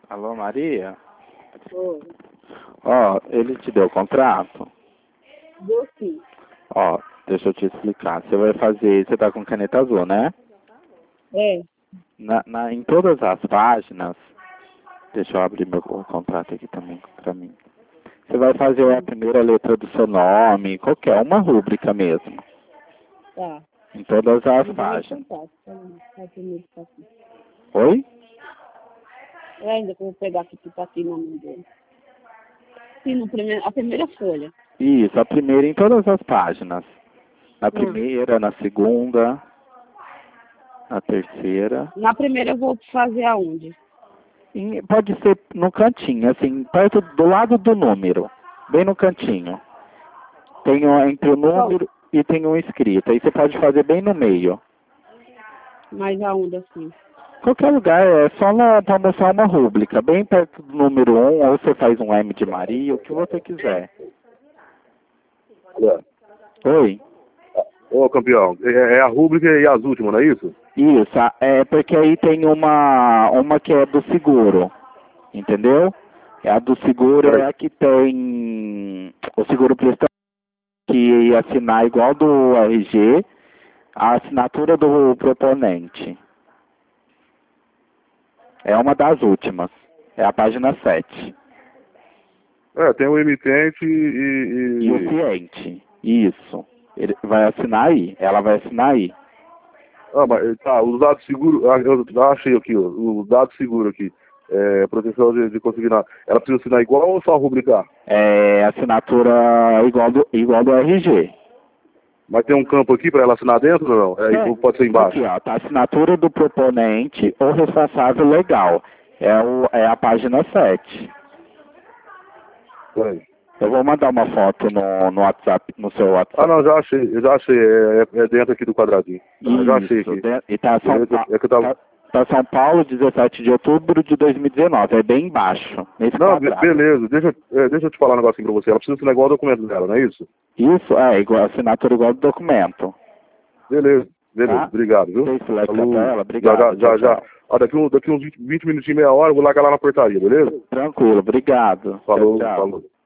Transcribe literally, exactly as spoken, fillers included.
Alô, Maria? Oi. Ó, ele te deu o contrato? Deu sim. Ó, deixa eu te explicar. Você vai fazer, você tá com caneta azul, né? É. Na, na, em todas as páginas, deixa eu abrir meu o contrato aqui também pra mim. Você vai fazer a primeira letra do seu nome, qualquer, uma rúbrica mesmo. Tá. Em todas as Me deu meu páginas. contato. Tá, tá primeiro tá aqui. Oi? É ainda que eu vou pegar aqui que tá aqui na mão dele. Sim, no primeiro, a primeira folha. Isso, a primeira em todas as páginas. Na Hum. primeira, na segunda, na terceira. Na primeira eu vou fazer aonde? E pode ser no cantinho, assim, perto do lado do número, bem no cantinho. Tem um, entre o número e tem um escrito. Aí você pode fazer bem no meio. Mais aonde assim? Qualquer lugar, é só para mostrar uma rúbrica, bem perto do número um, ou você faz um M de Maria, o que você quiser. É. Oi? Ô, campeão, é, é a rúbrica e as últimas, não é isso? Isso, a- é porque aí tem uma, uma que é do seguro, entendeu? A do seguro é a que tem o seguro prestado que assinar igual do R G, a assinatura do proponente. É uma das últimas. É a página sete. É, tem o emitente e... E o ciente. Isso. Ele vai assinar aí. Ela vai assinar aí. Ah, mas tá, os dados seguros, ah, eu já achei aqui, ó, os dados seguros aqui, é, proteção de, de consignar, ela precisa assinar igual ou só rubricar? É assinatura igual do, igual do R G. Mas tem um campo aqui para ela assinar dentro ou não? É, É, ou pode ser embaixo? aqui, ó, tá a assinatura do proponente ou responsável legal. É, o, é a página sete. Peraí. Eu vou mandar uma foto no, no WhatsApp, no seu WhatsApp. Ah, não, já achei, eu já achei, é, é dentro aqui do quadradinho. Eu já achei Isso, aqui. de- e tá São, Beleza? pa É que eu tava... tá, tá São Paulo, dezessete de outubro de dois mil e dezenove. É bem embaixo, nesse Não, be- quadrado. beleza, deixa, eu- é, deixa eu te falar um negocinho pra você, ela precisa assinar igual o documento dela, não é isso? Isso, é, igual, assinatura igual do documento. Beleza, beleza, Tá? obrigado, viu? Você seleciona Falou, pra ela? já, Obrigado, já, já, tchau, já. tchau. Ah, daqui, um, daqui uns vinte, vinte minutinhos, meia hora, eu vou largar lá na portaria, beleza? Tranquilo, obrigado. Falou, Tchau, tchau. falou.